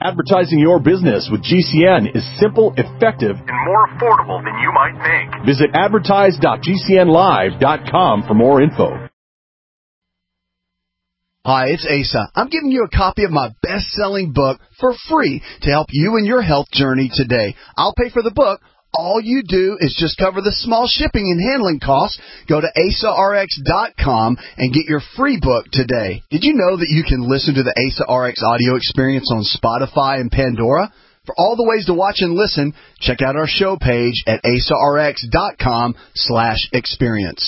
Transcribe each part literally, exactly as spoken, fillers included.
Advertising your business with G C N is simple, effective, and more affordable than you might think. Visit advertise dot g c n live dot com for more info. Hi, it's Asa. I'm giving you a copy of my best-selling book for free to help you in your health journey today. I'll pay for the book. All you do is just cover the small shipping and handling costs. Go to asa r x dot com and get your free book today. Did you know that you can listen to the Asa R X audio experience on Spotify and Pandora? For all the ways to watch and listen, check out our show page at asa r x dot com slash experience.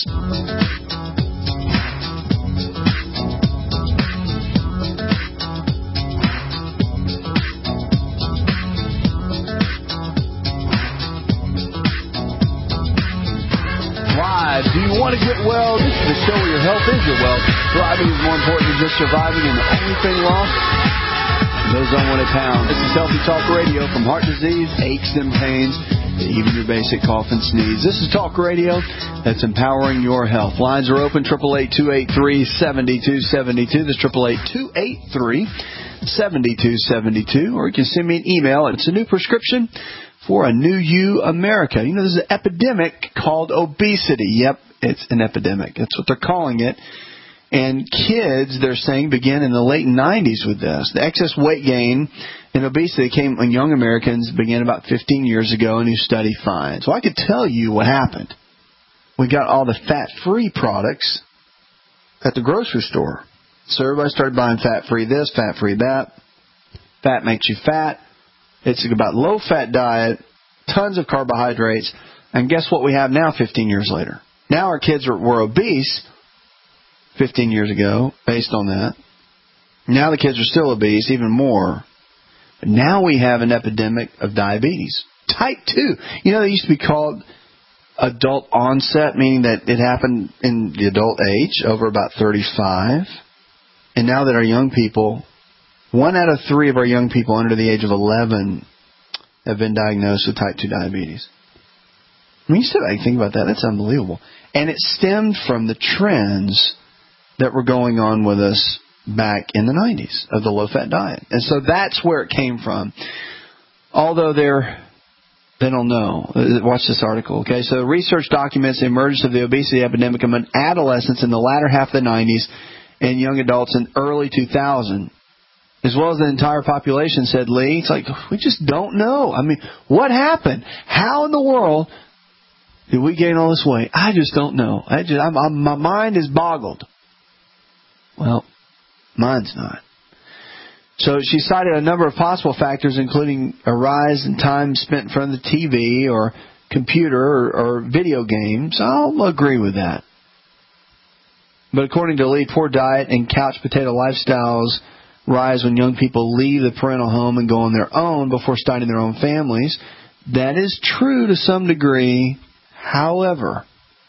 Do you want to get well? This is the show where your health is your wealth. Thriving is more important than just surviving, and the only thing lost, those unwanted pounds. This is Healthy Talk Radio. From heart disease, aches and pains, to even your basic cough and sneeze. This is Talk Radio that's empowering your health. Lines are open, eight eight eight, two eight three, seven two seven two. That's eight eight eight, two eight three, seven two seven two. Or you can send me an email. It's a new prescription for a new you America. You know, there's an epidemic called obesity. Yep, it's an epidemic. That's what they're calling it. And kids, they're saying, began in the late nineties with this. The excess weight gain and obesity came when young Americans began about fifteen years ago, a new study finds. So I could tell you what happened. We got all the fat-free products at the grocery store. So everybody started buying fat-free this, fat-free that. Fat makes you fat. It's about low-fat diet, tons of carbohydrates, and guess what we have now fifteen years later? Now our kids are, were obese fifteen years ago based on that. Now the kids are still obese, even more. But now we have an epidemic of diabetes. Type two. You know, they used to be called adult onset, meaning that it happened in the adult age, over about thirty-five. And now that our young people... One out of three of our young people under the age of eleven have been diagnosed with type two diabetes. I mean, you still think about that. That's unbelievable. And it stemmed from the trends that were going on with us back in the nineties of the low-fat diet. And so that's where it came from. Although they're, they don't know. Watch this article, okay? So research documents the emergence of the obesity epidemic among adolescents in the latter half of the nineties and young adults in early two thousand. As well as the entire population, said Lee. It's like, we just don't know. I mean, what happened? How in the world did we gain all this weight? I just don't know. I just, I'm, I'm, my mind is boggled. Well, mine's not. So she cited a number of possible factors, including a rise in time spent in front of the T V or computer or, or video games. I'll agree with that. But according to Lee, poor diet and couch potato lifestyles rise when young people leave the parental home and go on their own before starting their own families. That is true to some degree. However,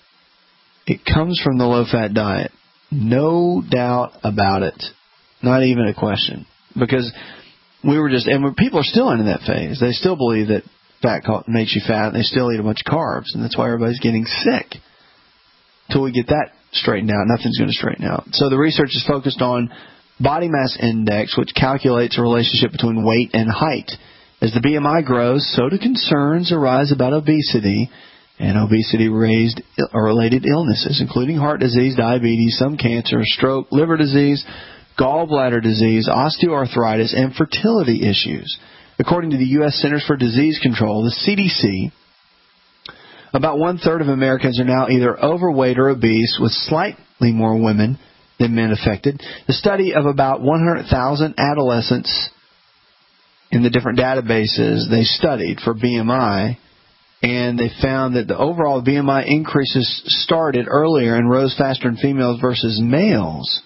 it comes from the low-fat diet. No doubt about it. Not even a question. Because we were just, and people are still in that phase. They still believe that fat makes you fat. They still eat a bunch of carbs. And that's why everybody's getting sick. Until we get that straightened out, nothing's going to straighten out. So the research is focused on body mass index, which calculates a relationship between weight and height. As the B M I grows, so do concerns arise about obesity and obesity-related illnesses, including heart disease, diabetes, some cancer, stroke, liver disease, gallbladder disease, osteoarthritis, and fertility issues. According to the U S Centers for Disease Control, the C D C, about one-third of Americans are now either overweight or obese, with slightly more women than men affected. The study of about one hundred thousand adolescents in the different databases they studied for B M I, and they found that the overall B M I increases started earlier and rose faster in females versus males.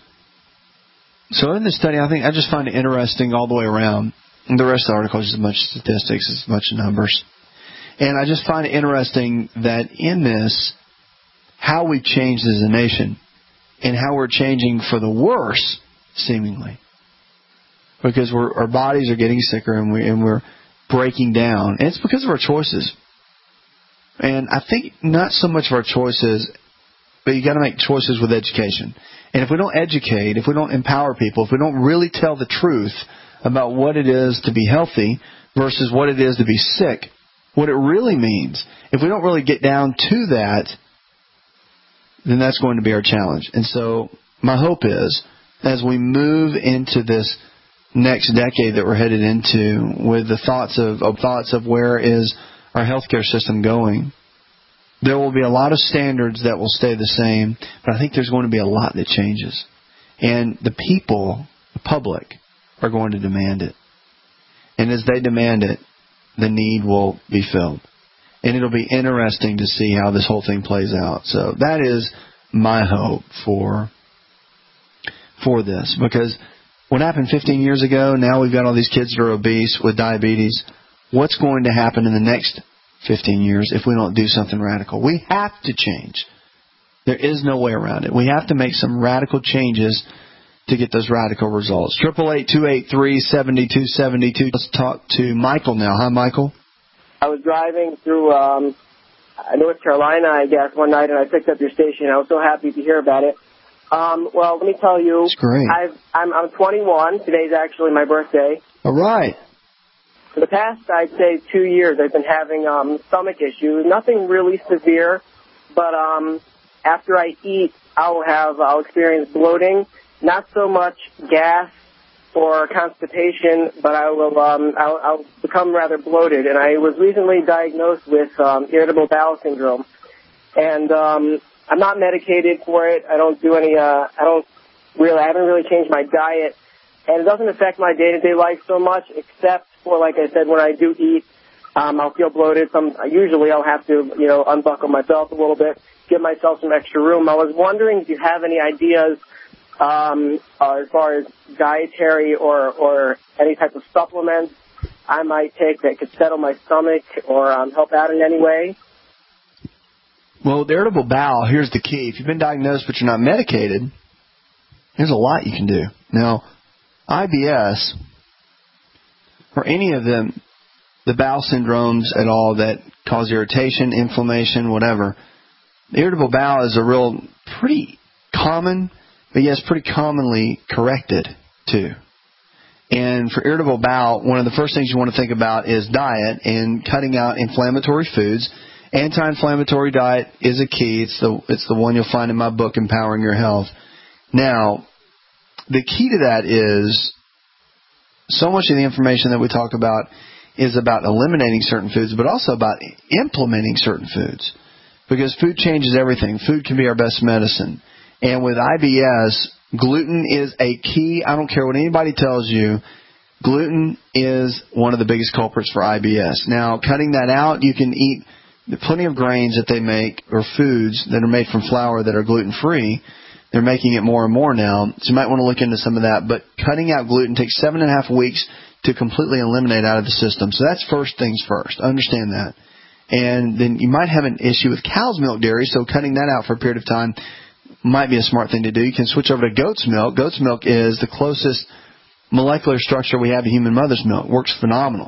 So in this study, I think I just find it interesting all the way around. And the rest of the article is as much statistics, as much numbers. And I just find it interesting that in this, how we've changed as a nation. And how we're changing for the worse, seemingly. Because we're, our bodies are getting sicker and, we, and we're breaking down. And it's because of our choices. And I think not so much of our choices, but you got to make choices with education. And if we don't educate, if we don't empower people, if we don't really tell the truth about what it is to be healthy versus what it is to be sick, what it really means. If we don't really get down to that, then that's going to be our challenge. And so my hope is, as we move into this next decade that we're headed into, with the thoughts of, of thoughts of where is our healthcare system going, there will be a lot of standards that will stay the same, but I think there's going to be a lot that changes. And the people, the public, are going to demand it. And as they demand it, the need will be filled. And it'll be interesting to see how this whole thing plays out. So that is my hope for for this. Because what happened fifteen years ago, now we've got all these kids that are obese with diabetes. What's going to happen in the next fifteen years if we don't do something radical? We have to change. There is no way around it. We have to make some radical changes to get those radical results. Triple eight two eight three seventy two seventy two. Let's talk to Michael now. Hi, Michael. I was driving through um, North Carolina, I guess, one night, and I picked up your station. I was so happy to hear about it. Um, well, let me tell you, That's great. I've, I'm, I'm twenty-one. Today's actually my birthday. All right. For the past, I'd say, two years, I've been having um, stomach issues. Nothing really severe, but um, after I eat, I'll have I'll experience bloating. Not so much gas or constipation, but I will um, I'll, I'll become rather bloated. And I was recently diagnosed with um, irritable bowel syndrome, and um, I'm not medicated for it. I don't do any. Uh, I don't really. I haven't really changed my diet, and it doesn't affect my day-to-day life so much, except for, like I said, when I do eat, um, I'll feel bloated. Some usually I'll have to, you know, unbuckle my belt a little bit, give myself some extra room. I was wondering if you have any ideas um, uh, as far as dietary or, or any type of supplements I might take that could settle my stomach or um, help out in any way. Well, with irritable bowel, here's the key. If you've been diagnosed but you're not medicated, there's a lot you can do. Now, I B S, or any of them, the bowel syndromes at all that cause irritation, inflammation, whatever, the irritable bowel is a real pretty common, but yes, pretty commonly corrected too. And for irritable bowel, one of the first things you want to think about is diet and cutting out inflammatory foods. Anti-inflammatory diet is a key. It's the it's the one you'll find in my book, Empowering Your Health. Now, the key to that is so much of the information that we talk about is about eliminating certain foods, but also about implementing certain foods. Because food changes everything. Food can be our best medicine. And with I B S, gluten is a key. I don't care what anybody tells you. Gluten is one of the biggest culprits for I B S. Now, cutting that out, you can eat plenty of grains that they make, or foods that are made from flour that are gluten-free. They're making it more and more now. So you might want to look into some of that. But cutting out gluten takes seven and a half weeks to completely eliminate out of the system. So that's first things first. Understand that. And then you might have an issue with cow's milk dairy, so cutting that out for a period of time might be a smart thing to do. You can switch over to goat's milk. Goat's milk is the closest molecular structure we have to human mother's milk. Works phenomenal.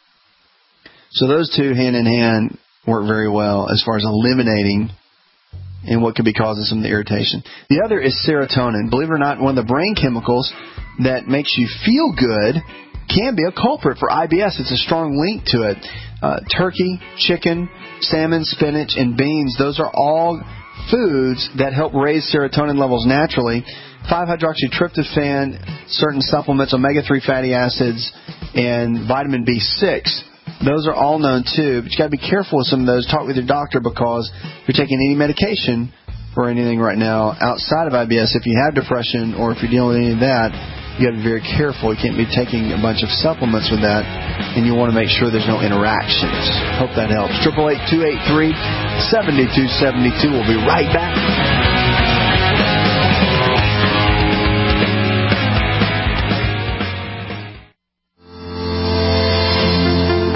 So those two hand in hand work very well as far as eliminating and what could be causing some of the irritation. The other is serotonin. Believe it or not, one of the brain chemicals that makes you feel good can be a culprit for I B S. It's a strong link to it. Uh, turkey, chicken, salmon, spinach, and beans, those are all foods that help raise serotonin levels naturally. five hydroxytryptophan, certain supplements, omega three fatty acids, and vitamin B six. Those are all known too, but you got to be careful with some of those. Talk with your doctor, because if you're taking any medication for anything right now outside of I B S, if you have depression or if you're dealing with any of that, you got to be very careful. You can't be taking a bunch of supplements with that, and you want to make sure there's no interactions. Hope that helps. Triple eight two eight three seventy two seventy two. We'll be right back.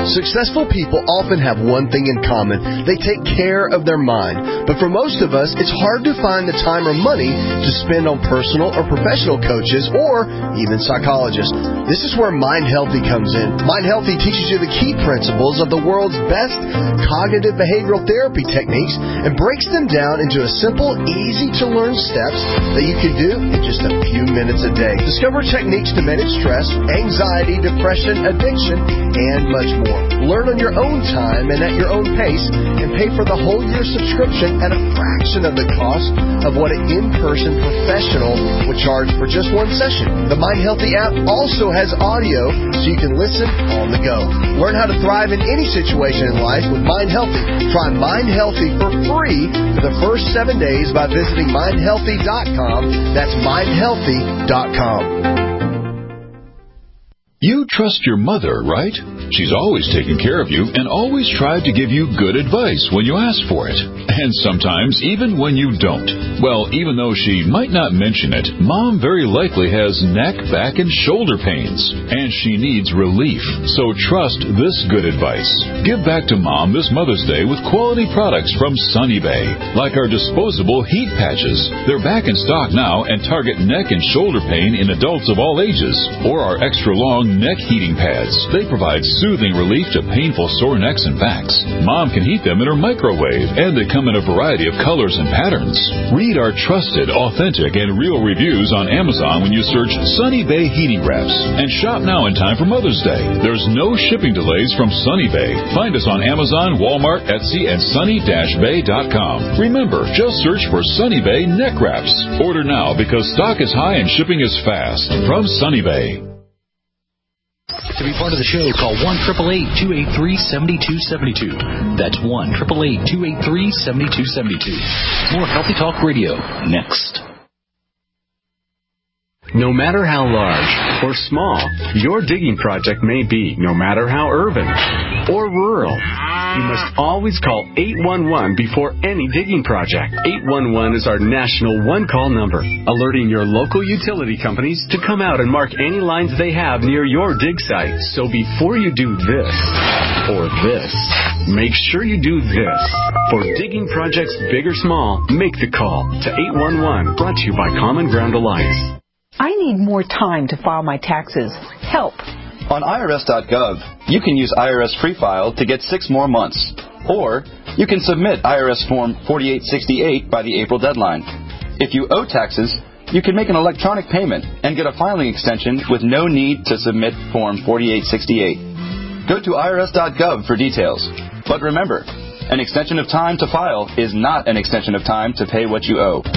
Successful people often have one thing in common. They take care of their mind. But for most of us, it's hard to find the time or money to spend on personal or professional coaches or even psychologists. This is where Mind Healthy comes in. Mind Healthy teaches you the key principles of the world's best cognitive behavioral therapy techniques and breaks them down into a simple, easy-to-learn steps that you can do in just a few minutes a day. Discover techniques to manage stress, anxiety, depression, addiction, and much more. Learn on your own time and at your own pace, and pay for the whole year subscription at a fraction of the cost of what an in-person professional would charge for just one session. The Mind Healthy app also has audio so you can listen on the go. Learn how to thrive in any situation in life with Mind Healthy. Try Mind Healthy for free for the first seven days by visiting mind healthy dot com. That's mind healthy dot com. You trust your mother, right? She's always taken care of you and always tried to give you good advice when you ask for it. And sometimes even when you don't. Well, even though she might not mention it, Mom very likely has neck, back, and shoulder pains. And she needs relief. So trust this good advice. Give back to Mom this Mother's Day with quality products from Sunny Bay. Like our disposable heat patches. They're back in stock now and target neck and shoulder pain in adults of all ages. Or our extra long neck heating pads. They provide soothing relief to painful sore necks and backs. Mom can heat them in her microwave, and they come in a variety of colors and patterns. Read our trusted, authentic, and real reviews on Amazon when you search Sunny Bay Heating Wraps. And shop now in time for Mother's Day. There's no shipping delays from Sunny Bay. Find us on Amazon, Walmart, Etsy, and sunny dash bay dot com. Remember, just search for Sunny Bay Neck Wraps. Order now because stock is high and shipping is fast. From Sunny Bay. To be part of the show, call one eight eight eight, two eight three, seven two seven two. That's one eight eight eight, two eight three, seven two seven two. More Healthy Talk Radio next. No matter how large or small your digging project may be, no matter how urban or rural, you must always call eight one one before any digging project. eight one one is our national one-call number, alerting your local utility companies to come out and mark any lines they have near your dig site. So before you do this or this, make sure you do this. For digging projects big or small, make the call to eight one one, brought to you by Common Ground Alliance. I need more time to file my taxes. Help. On I R S dot gov, you can use I R S Free File to get six more months. Or you can submit I R S Form forty-eight sixty-eight by the April deadline. If you owe taxes, you can make an electronic payment and get a filing extension with no need to submit Form forty-eight sixty-eight. Go to I R S dot gov for details. But remember, an extension of time to file is not an extension of time to pay what you owe.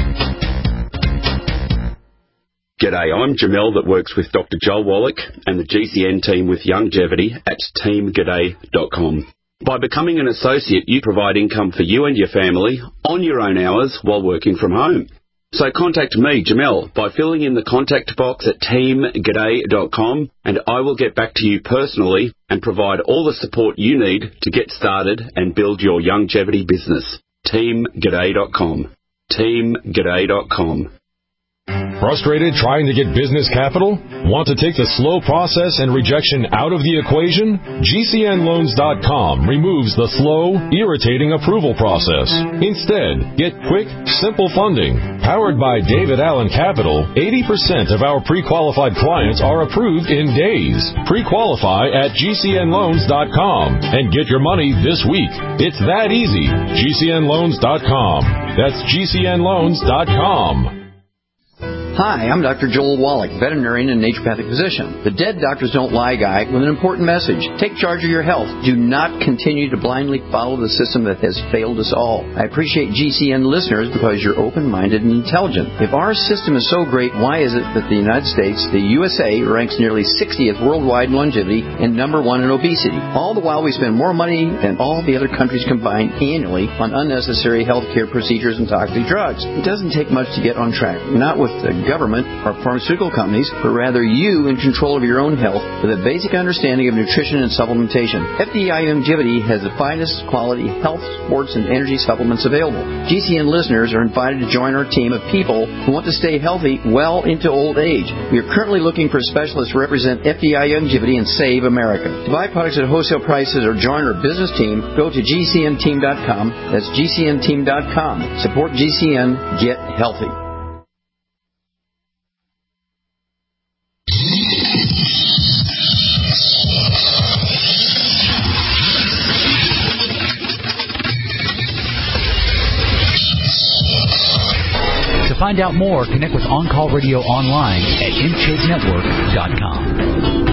G'day, I'm Jamel that works with Doctor Joel Wallach and the G C N team with Longevity at team g'day dot com. By becoming an associate, you provide income for you and your family on your own hours while working from home. So contact me, Jamel, by filling in the contact box at team g'day dot com, and I will get back to you personally and provide all the support you need to get started and build your longevity business. team g'day dot com. team g'day dot com. Frustrated trying to get business capital? Want to take the slow process and rejection out of the equation? G C N loans dot com removes the slow, irritating approval process. Instead, get quick, simple funding. Powered by David Allen Capital, eighty percent of our pre-qualified clients are approved in days. Pre-qualify at G C N loans dot com and get your money this week. It's that easy. G C N loans dot com. That's G C N loans dot com. Hi, I'm Doctor Joel Wallach, veterinarian and naturopathic physician. The Dead Doctors Don't Lie guy with an important message. Take charge of your health. Do not continue to blindly follow the system that has failed us all. I appreciate G C N listeners because you're open-minded and intelligent. If our system is so great, why is it that the United States, the U S A, ranks nearly sixtieth worldwide in longevity and number one in obesity? All the while we spend more money than all the other countries combined annually on unnecessary health care procedures and toxic drugs. It doesn't take much to get on track. Not with the government or pharmaceutical companies, but rather you in control of your own health with a basic understanding of nutrition and supplementation. F D I Longevity has the finest quality health, sports, and energy supplements available. G C N listeners are invited to join our team of people who want to stay healthy well into old age. We are currently looking for specialists to represent F D I Longevity and Save America. To buy products at wholesale prices or join our business team, go to G C N team dot com. That's G C N team dot com. Support G C N. Get healthy. To find out more, connect with On Call Radio online at M C H network dot com.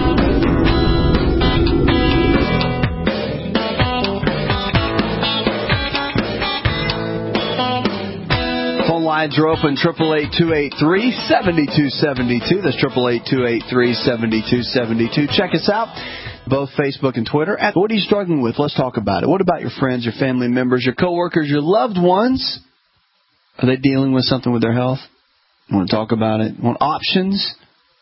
Phone lines are open, eight eight eight, two eight three, seven two seven two. That's eight eight eight, two eight three, seven two seven two. Check us out, both Facebook and Twitter. What are you struggling with? Let's talk about it. What about your friends, your family members, your coworkers, your loved ones? Are they dealing with something with their health? You want to talk about it? Want options?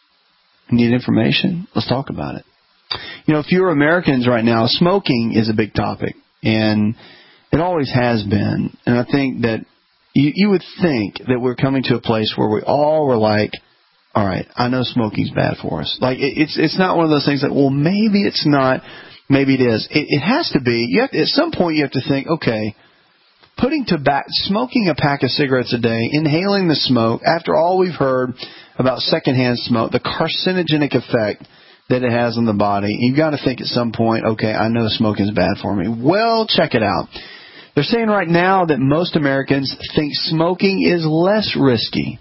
Need information? Let's talk about it. You know, fewer Americans right now, smoking is a big topic, and it always has been. And I think that you, you would think that we're coming to a place where we all were like, all right, I know smoking's bad for us. Like, it, it's it's not one of those things that, well, maybe it's not, maybe it is. It, it has to be. You have to, at some point you have to think, okay, putting tobacco, smoking a pack of cigarettes a day, inhaling the smoke, after all we've heard about secondhand smoke, the carcinogenic effect that it has on the body, you've got to think at some point, okay, I know smoking is bad for me. Well, check it out. They're saying right now that most Americans think smoking is less risky.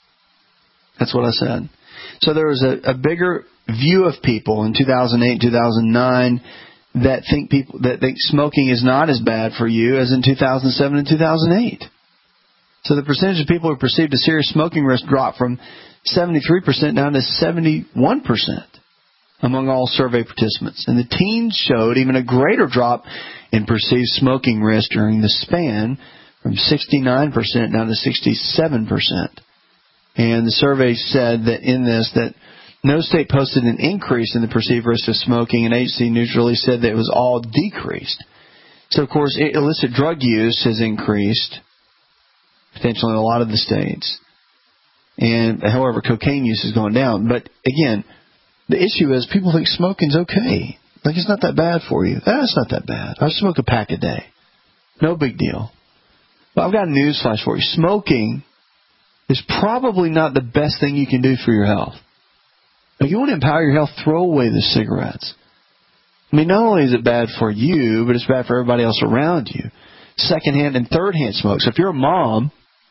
That's what I said. So there was a, a bigger view of people in two thousand eight, two thousand nine that think people that think smoking is not as bad for you as in two thousand seven and two thousand eight. So the percentage of people who perceived a serious smoking risk dropped from seventy-three percent down to seventy-one percent among all survey participants. And the teens showed even a greater drop in perceived smoking risk during the span, from sixty-nine percent down to sixty-seven percent. And the survey said that in this that no state posted an increase in the perceived risk of smoking, and agency neutrally said that it was all decreased. So, of course, illicit drug use has increased, potentially in a lot of the states. And, however, cocaine use is going down. But, again, the issue is people think smoking's okay. Like, it's not that bad for you. That's not that bad. I smoke a pack a day. No big deal. Well, I've got a news flash for you. Smoking is probably not the best thing you can do for your health. If you want to empower your health, throw away the cigarettes. I mean, not only is it bad for you, but it's bad for everybody else around you. Secondhand and thirdhand smoke. So if you're a mom,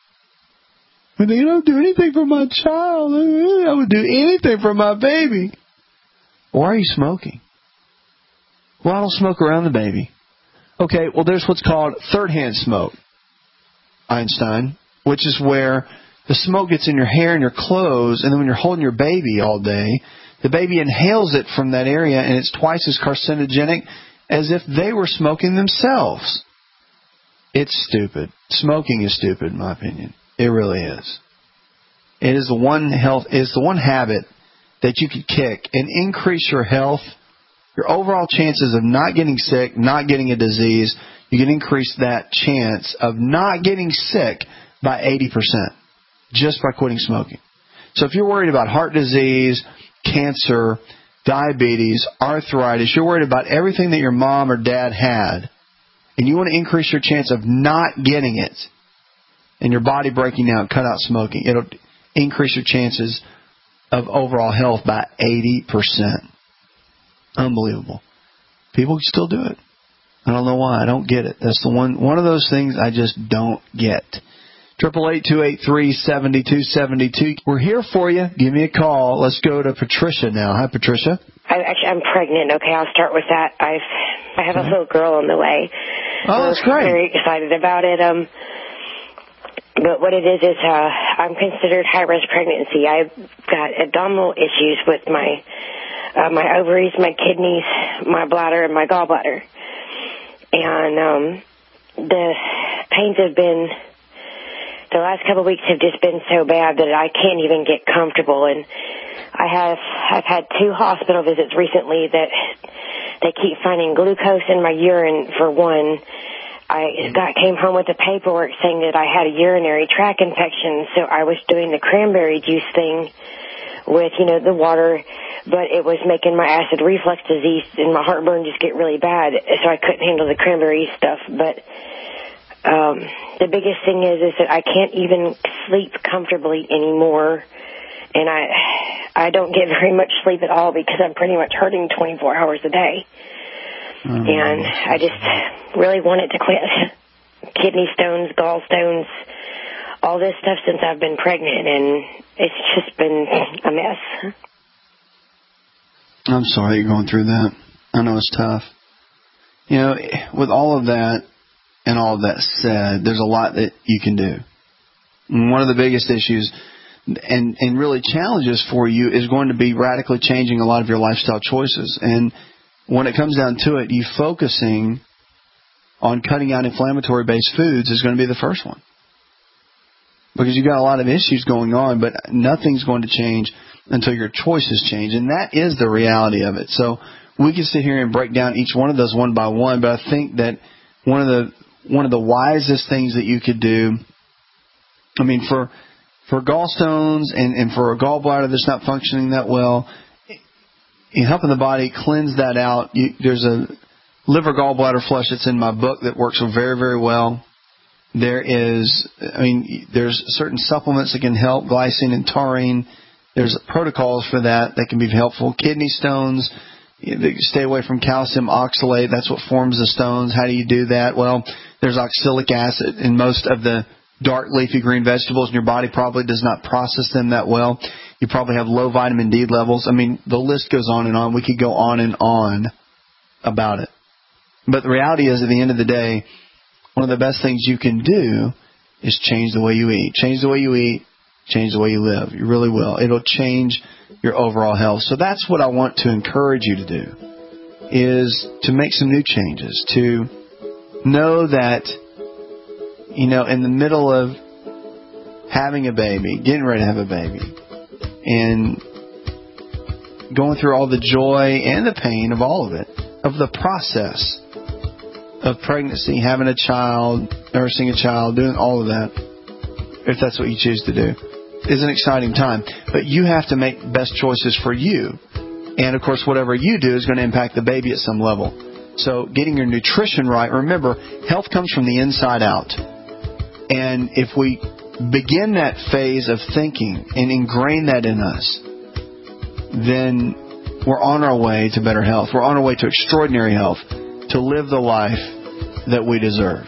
well, you don't do anything for my child. I would do anything for my baby. Why are you smoking? Well, I don't smoke around the baby. Okay, well, there's what's called third-hand smoke, Einstein, which is where the smoke gets in your hair and your clothes, and then when you're holding your baby all day, the baby inhales it from that area, and it's twice as carcinogenic as if they were smoking themselves. It's stupid. Smoking is stupid, in my opinion. It really is. It is the one health, it's the one habit that you could kick and increase your health, your overall chances of not getting sick, not getting a disease. You can increase that chance of not getting sick by eighty percent. Just by quitting smoking. So if you're worried about heart disease, cancer, diabetes, arthritis, you're worried about everything that your mom or dad had, and you want to increase your chance of not getting it, and your body breaking down, cut out smoking, it'll increase your chances of overall health by eighty percent. Unbelievable. People still do it. I don't know why. I don't get it. That's the one, one of those things I just don't get. Triple eight two eight three seven two seven two. We're here for you. Give me a call. Let's go to Patricia now. Hi, Patricia. I, actually, I'm pregnant. Okay, I'll start with that. I've I have okay. a little girl on the way. Oh, that's great. I'm very excited about it. Um, but what it is is uh, I'm considered high risk pregnancy. I've got abdominal issues with my uh, my ovaries, my kidneys, my bladder, and my gallbladder, and um, the pains have been. the last couple of weeks have just been so bad that I can't even get comfortable. And I have I've had two hospital visits recently that they keep finding glucose in my urine for one. I got came home with the paperwork saying that I had a urinary tract infection, so I was doing the cranberry juice thing with, you know, the water, but it was making my acid reflux disease and my heartburn just get really bad, so I couldn't handle the cranberry stuff. But um, the biggest thing is, is that I can't even sleep comfortably anymore, and I I don't get very much sleep at all because I'm pretty much hurting twenty-four hours a day. Mm. And I just really wanted to quit. Kidney stones, gallstones, all this stuff since I've been pregnant, and it's just been a mess. I'm sorry you're going through that. I know it's tough. You know, with all of that and all of that said, there's a lot that you can do. And one of the biggest issues and, and really challenges for you is going to be radically changing a lot of your lifestyle choices. And when it comes down to it, you focusing on cutting out inflammatory-based foods is going to be the first one. Because you've got a lot of issues going on, but nothing's going to change until your choices change. And that is the reality of it. So we can sit here and break down each one of those one by one, but I think that one of the one of the wisest things that you could do, I mean, for for gallstones and, and for a gallbladder that's not functioning that well, in helping the body cleanse that out, you, there's a liver gallbladder flush that's in my book that works very, very well. There is, I mean, there's certain supplements that can help, glycine and taurine. There's protocols for that that can be helpful. Kidney stones, stay away from calcium oxalate. That's what forms the stones. How do you do that? Well, there's oxalic acid in most of the dark leafy green vegetables, and your body probably does not process them that well. You probably have low vitamin D levels. I mean, the list goes on and on. We could go on and on about it. But the reality is, at the end of the day, one of the best things you can do is change the way you eat. Change the way you eat, change the way you live. You really will. It'll change your overall health. So that's what I want to encourage you to do, is to make some new changes, to know that, you know, in the middle of having a baby, getting ready to have a baby, and going through all the joy and the pain of all of it, of the process of pregnancy, having a child, nursing a child, doing all of that, if that's what you choose to do, is an exciting time. But you have to make best choices for you. And, of course, whatever you do is going to impact the baby at some level. So getting your nutrition right, remember, health comes from the inside out. And if we begin that phase of thinking and ingrain that in us, then we're on our way to better health. We're on our way to extraordinary health, to live the life that we deserve.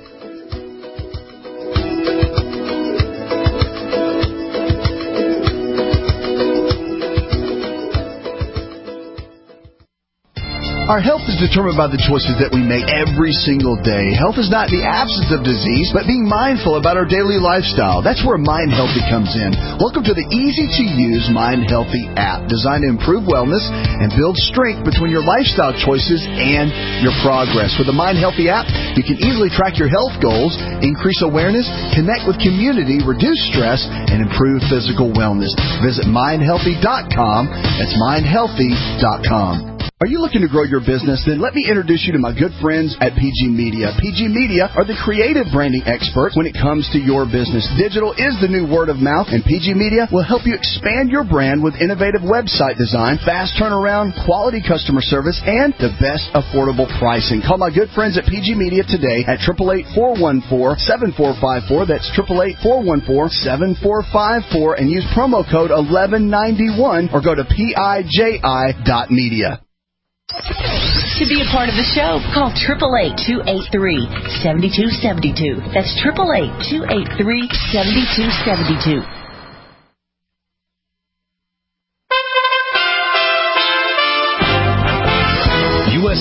Our health is determined by the choices that we make every single day. Health is not the absence of disease, but being mindful about our daily lifestyle. That's where Mind Healthy comes in. Welcome to the easy-to-use Mind Healthy app, designed to improve wellness and build strength between your lifestyle choices and your progress. With the Mind Healthy app, you can easily track your health goals, increase awareness, connect with community, reduce stress, and improve physical wellness. Visit mind healthy dot com. That's mind healthy dot com. Are you looking to grow your business? Then let me introduce you to my good friends at P G Media. P G Media are the creative branding experts when it comes to your business. Digital is the new word of mouth, and P G Media will help you expand your brand with innovative website design, fast turnaround, quality customer service, and the best affordable pricing. Call my good friends at P G Media today at eight eight eight, four one four, seven four five four. That's eight eight eight, four one four, seven four five four, and use promo code eleven ninety-one or go to P I J I dot media. To be a part of the show, call eight eight eight, two eight three, seven two seven two. That's eight eight eight, two eight three, seven two seven two. U S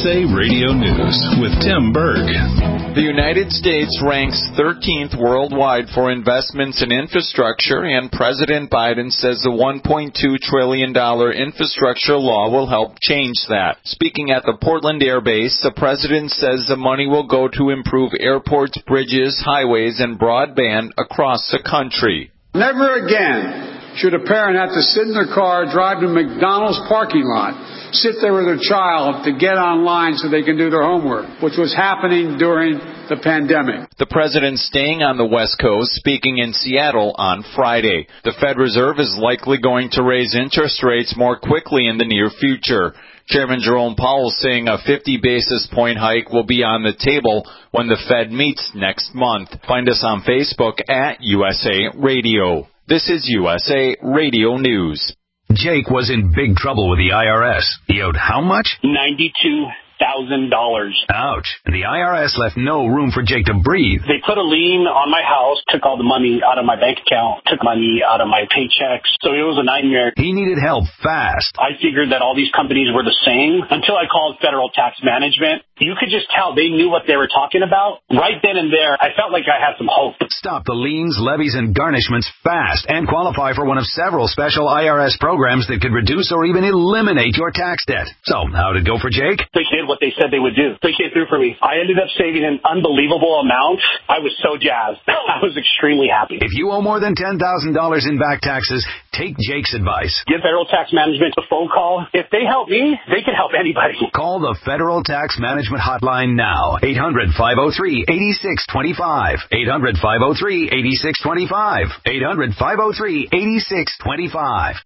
A Radio News with Tim Berg. The United States ranks thirteenth worldwide for investments in infrastructure, and President Biden says the one point two trillion dollars infrastructure law will help change that. Speaking at the Portland Air Base, the president says the money will go to improve airports, bridges, highways, and broadband across the country. Never again should a parent have to sit in their car, drive to McDonald's parking lot, sit there with their child to get online so they can do their homework, which was happening during the pandemic. The president staying on the West Coast, speaking in Seattle on Friday. The Fed Reserve is likely going to raise interest rates more quickly in the near future. Chairman Jerome Powell saying a fifty basis point hike will be on the table when the Fed meets next month. Find us on Facebook at U S A Radio. This is U S A Radio News. Jake was in big trouble with the I R S. He owed how much? ninety-two thousand dollars. Ouch. The I R S left no room for Jake to breathe. They put a lien on my house, took all the money out of my bank account, took money out of my paychecks. So it was a nightmare. He needed help fast. I figured that all these companies were the same until I called Federal Tax Management. You could just tell they knew what they were talking about. Right then and there, I felt like I had some hope. Stop the liens, levies, and garnishments fast and qualify for one of several special I R S programs that could reduce or even eliminate your tax debt. So, how did it go for Jake? They did what they said they would do. They came through for me. I ended up saving an unbelievable amount. I was so jazzed. I was extremely happy. If you owe more than ten thousand dollars in back taxes, take Jake's advice. Give Federal Tax Management a phone call. If they help me, they can help anybody. Call the Federal Tax Management Hotline now. eight hundred, five oh three, eight six two five. eight hundred, five oh three, eight six two five. eight hundred, five oh three, eight six two five.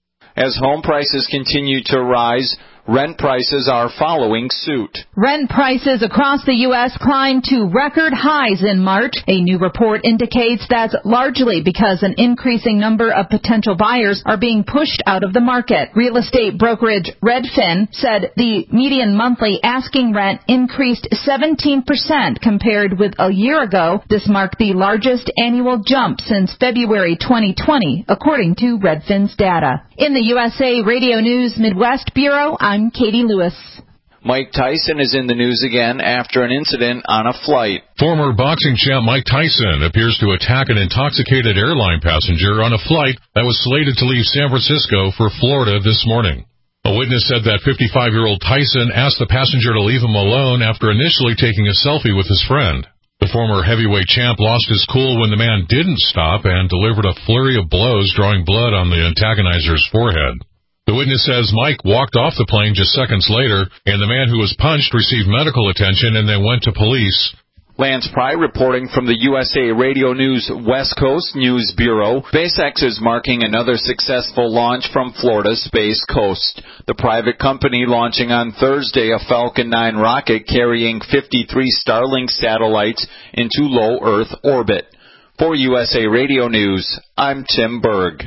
As home prices continue to rise, rent prices are following suit. Rent prices across the U S climbed to record highs in March. A new report indicates that's largely because an increasing number of potential buyers are being pushed out of the market. Real estate brokerage Redfin said the median monthly asking rent increased seventeen percent compared with a year ago. This marked the largest annual jump since February twenty twenty, according to Redfin's data. In the U S A Radio News Midwest Bureau, I'm Katie Lewis. Mike Tyson is in the news again after an incident on a flight. Former boxing champ Mike Tyson appears to attack an intoxicated airline passenger on a flight that was slated to leave San Francisco for Florida this morning. A witness said that fifty-five-year-old Tyson asked the passenger to leave him alone after initially taking a selfie with his friend. The former heavyweight champ lost his cool when the man didn't stop and delivered a flurry of blows, drawing blood on the antagonizer's forehead. The witness says Mike walked off the plane just seconds later, and the man who was punched received medical attention and then went to police. Lance Pry reporting from the U S A Radio News West Coast News Bureau. SpaceX is marking another successful launch from Florida's Space Coast. The private company launching on Thursday a Falcon nine rocket carrying fifty-three Starlink satellites into low Earth orbit. For U S A Radio News, I'm Tim Berg.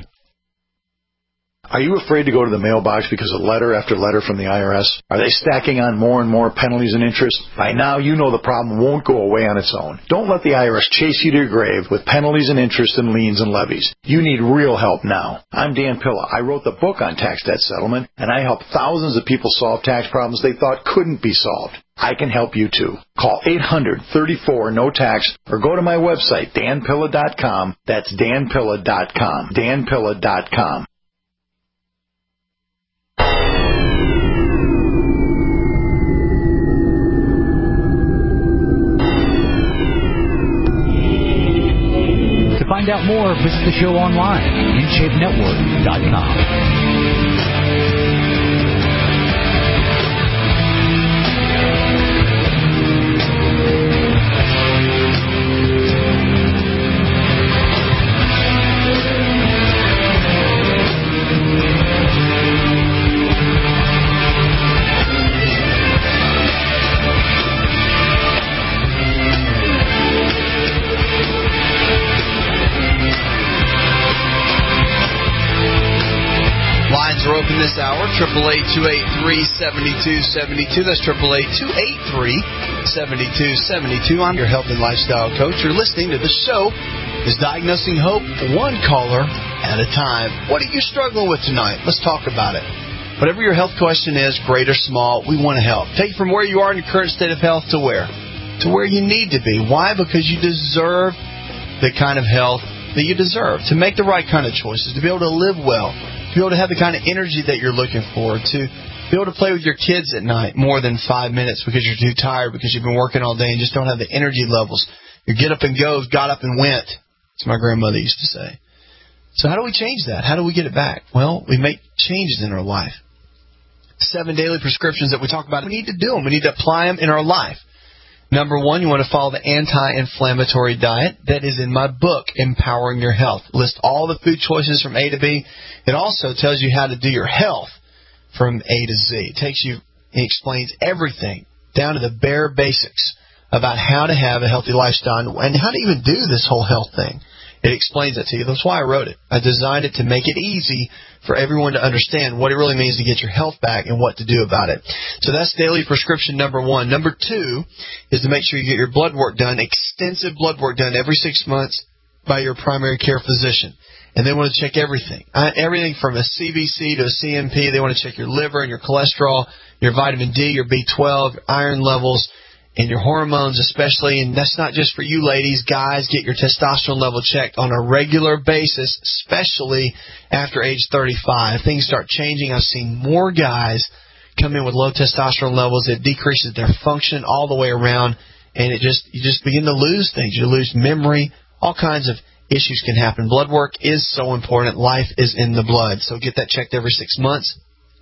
Are you afraid to go to the mailbox because of letter after letter from the I R S? Are they stacking on more and more penalties and interest? By now, you know the problem won't go away on its own. Don't let the I R S chase you to your grave with penalties and interest and liens and levies. You need real help now. I'm Dan Pilla. I wrote the book on tax debt settlement, and I help thousands of people solve tax problems they thought couldn't be solved. I can help you too. Call eight hundred, thirty-four, no tax or go to my website, dan pilla dot com. That's dan pilla dot com. dan pilla dot com. To find out more, visit the show online, in shape network dot com. Are open this hour, triple eight, two eight three, seven two seven two. That's triple eight, two eight three, seven two seven two. I'm your health and lifestyle coach. You're listening to the show is Diagnosing Hope, one caller at a time. What are you struggling with tonight? Let's talk about it. Whatever your health question is, great or small, we want to help. Take you from where you are in your current state of health to where? To where you need to be. Why? Because you deserve the kind of health that you deserve, to make the right kind of choices, to be able to live well, to be able to have the kind of energy that you're looking for, to be able to play with your kids at night more than five minutes because you're too tired, because you've been working all day and just don't have the energy levels. Your get up and goes, got up and went, as my grandmother used to say. So how do we change that? How do we get it back? Well, we make changes in our life. Seven daily prescriptions that we talk about, we need to do them. We need to apply them in our life. Number one, you want to follow the anti-inflammatory diet that is in my book, Empowering Your Health. List all the food choices from A to B. It also tells you how to do your health from A to Z. It takes you, it explains everything down to the bare basics about how to have a healthy lifestyle and how to even do this whole health thing. It explains it to you. That's why I wrote it. I designed it to make it easy for everyone to understand what it really means to get your health back and what to do about it. So that's daily prescription number one. Number two is to make sure you get your blood work done, extensive blood work done every six months by your primary care physician. And they want to check everything. Uh, everything from a C B C to a C M P. They want to check your liver and your cholesterol, your vitamin D, your B twelve, your iron levels, and your hormones especially. And that's not just for you ladies. Guys, get your testosterone level checked on a regular basis, especially after age thirty-five. Things start changing. I've seen more guys come in with low testosterone levels. It decreases their function all the way around, and it just you just begin to lose things. You lose memory, all kinds of issues can happen. Blood work is so important. Life is in the blood. So get that checked every six months.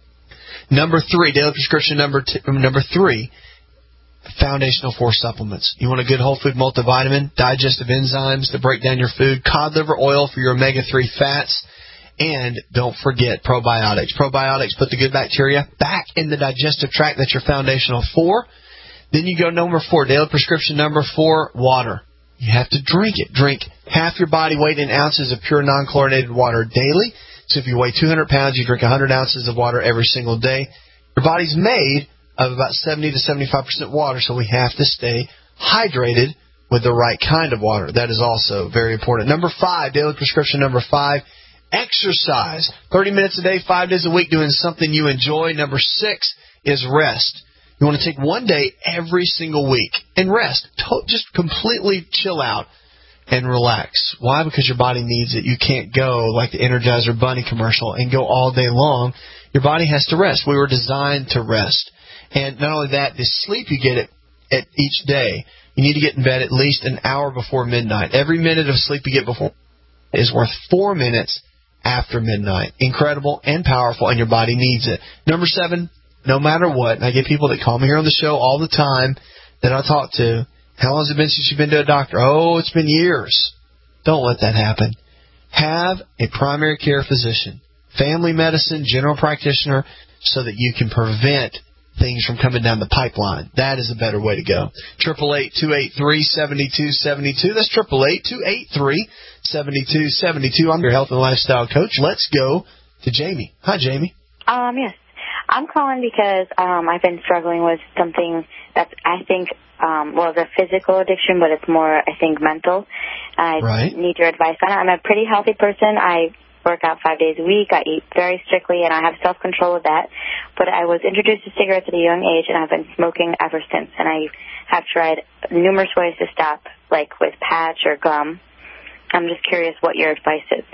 Number three, daily prescription number two, number three, foundational four supplements. You want a good whole food multivitamin, digestive enzymes to break down your food, cod liver oil for your omega three fats, and don't forget probiotics. Probiotics put the good bacteria back in the digestive tract. That's your foundational four. Then you go number four, daily prescription number four, water. You have to drink it. Drink half your body weight in ounces of pure non-chlorinated water daily. So if you weigh two hundred pounds, you drink one hundred ounces of water every single day. Your body's made of about seventy to seventy-five percent water, so we have to stay hydrated with the right kind of water. That is also very important. Number five, daily prescription number five, exercise. thirty minutes a day, five days a week, doing something you enjoy. Number six is rest. You want to take one day every single week and rest. Just completely chill out and relax. Why? Because your body needs it. You can't go like the Energizer Bunny commercial and go all day long. Your body has to rest. We were designed to rest. And not only that, the sleep you get at, at each day, you need to get in bed at least an hour before midnight. Every minute of sleep you get before is worth four minutes after midnight. Incredible and powerful, and your body needs it. Number seven, no matter what, and I get people that call me here on the show all the time that I talk to, how long has it been since you've been to a doctor? Oh, it's been years. Don't let that happen. Have a primary care physician, family medicine, general practitioner, so that you can prevent things from coming down the pipeline. That is a better way to go. Triple eight two eight three seventy two seventy two. That's triple eight two eight three seventy two seventy two. I'm your health and lifestyle coach. Let's go to Jamie. Hi, Jamie. Um, yes. I'm calling because um, I've been struggling with something that's, I think, um, well, the physical addiction, but it's more, I think, mental. I right. need your advice on it. I'm a pretty healthy person. I work out five days a week. I eat very strictly, and I have self-control with that. But I was introduced to cigarettes at a young age, and I've been smoking ever since. And I have tried numerous ways to stop, like with patch or gum. I'm just curious what your advice is.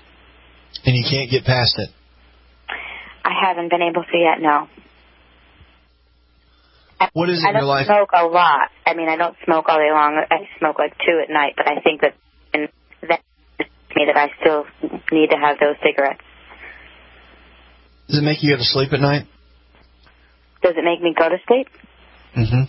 And you can't get past it? I haven't been able to yet, no. What is it in your life? I don't smoke a lot. I mean, I don't smoke all day long. I smoke like two at night, but I think that in that me that I still need to have those cigarettes. Does it make you go to sleep at night? Does it make me go to sleep? Mm-hmm.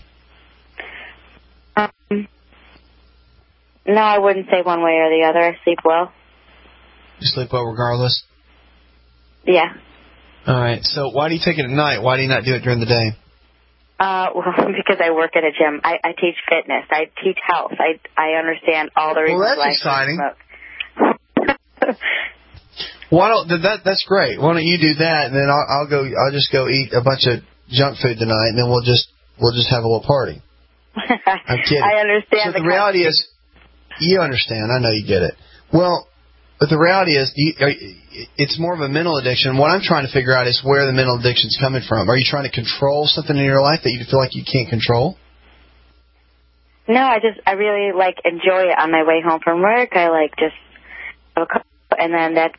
Um, no, I wouldn't say one way or the other. I sleep well. You sleep well regardless? Yeah. All right. So why do you take it at night? Why do you not do it during the day? Uh, well, because I work at a gym. I, I teach fitness. I teach health. I I understand all the reasons well, that's why exciting. I smoke. Why don't that? That's great. Why don't you do that, and then I'll, I'll go. I'll just go eat a bunch of junk food tonight, and then we'll just we'll just have a little party. I'm kidding. I understand. So the, the reality is, you understand. I know you get it. Well, But the reality is, you, are, it's more of a mental addiction. What I'm trying to figure out is where the mental addiction's coming from. Are you trying to control something in your life that you feel like you can't control? No, I just, I really, like, enjoy it on my way home from work. I, like, just have a couple, and then that.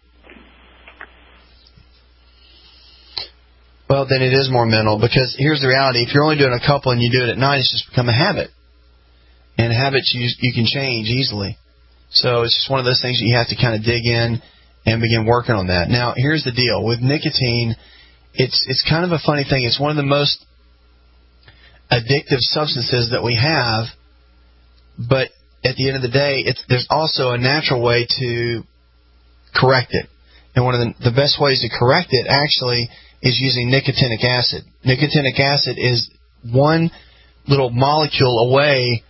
Well, then it is more mental, because here's the reality. If you're only doing a couple and you do it at night, it's just become a habit. And habits you, you can change easily. So it's just one of those things that you have to kind of dig in and begin working on that. Now, here's the deal. With nicotine, it's it's kind of a funny thing. It's one of the most addictive substances that we have, but at the end of the day, it's, there's also a natural way to correct it. And one of the, the best ways to correct it, actually, is using nicotinic acid. Nicotinic acid is one little molecule away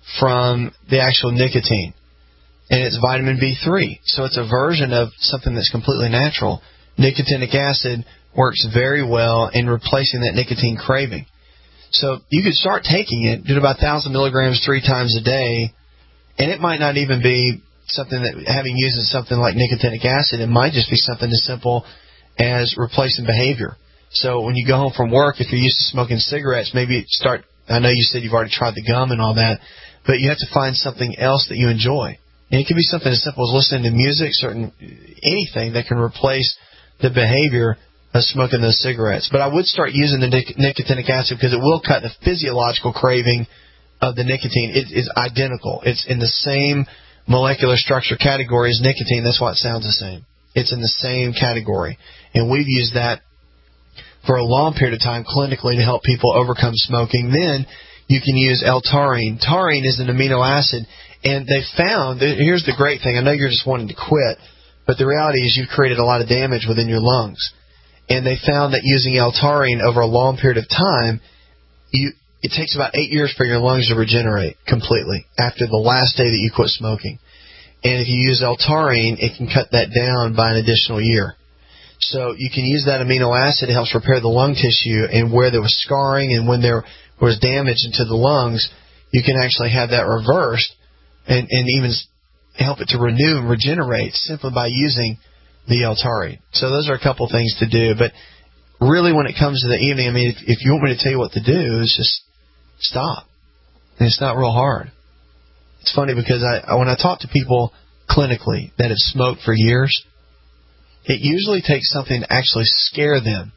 from the actual nicotine. And it's vitamin B three. So it's a version of something that's completely natural. Nicotinic acid works very well in replacing that nicotine craving. So you could start taking it, do about one thousand milligrams three times a day, and it might not even be something that, having used something like nicotinic acid, it might just be something as simple as replacing behavior. So when you go home from work, if you're used to smoking cigarettes, maybe start, I know you said you've already tried the gum and all that, but you have to find something else that you enjoy. And it can be something as simple as listening to music, certain anything that can replace the behavior of smoking those cigarettes. But I would start using the nic- nicotinic acid because it will cut the physiological craving of the nicotine. It is identical. It's in the same molecular structure category as nicotine. That's why it sounds the same. It's in the same category. And we've used that for a long period of time clinically to help people overcome smoking. Then you can use L-taurine. Taurine is an amino acid. And they found, here's the great thing, I know you're just wanting to quit, but the reality is you've created a lot of damage within your lungs. And they found that using L-taurine over a long period of time, you, it takes about eight years for your lungs to regenerate completely after the last day that you quit smoking. And if you use L-taurine, it can cut that down by an additional year. So you can use that amino acid. It helps repair the lung tissue, and where there was scarring and when there was damage into the lungs, you can actually have that reversed. And, and even help it to renew and regenerate simply by using the L-taurine. So those are a couple things to do. But really when it comes to the evening, I mean, if, if you want me to tell you what to do, is just stop. And it's not real hard. It's funny because I, when I talk to people clinically that have smoked for years, it usually takes something to actually scare them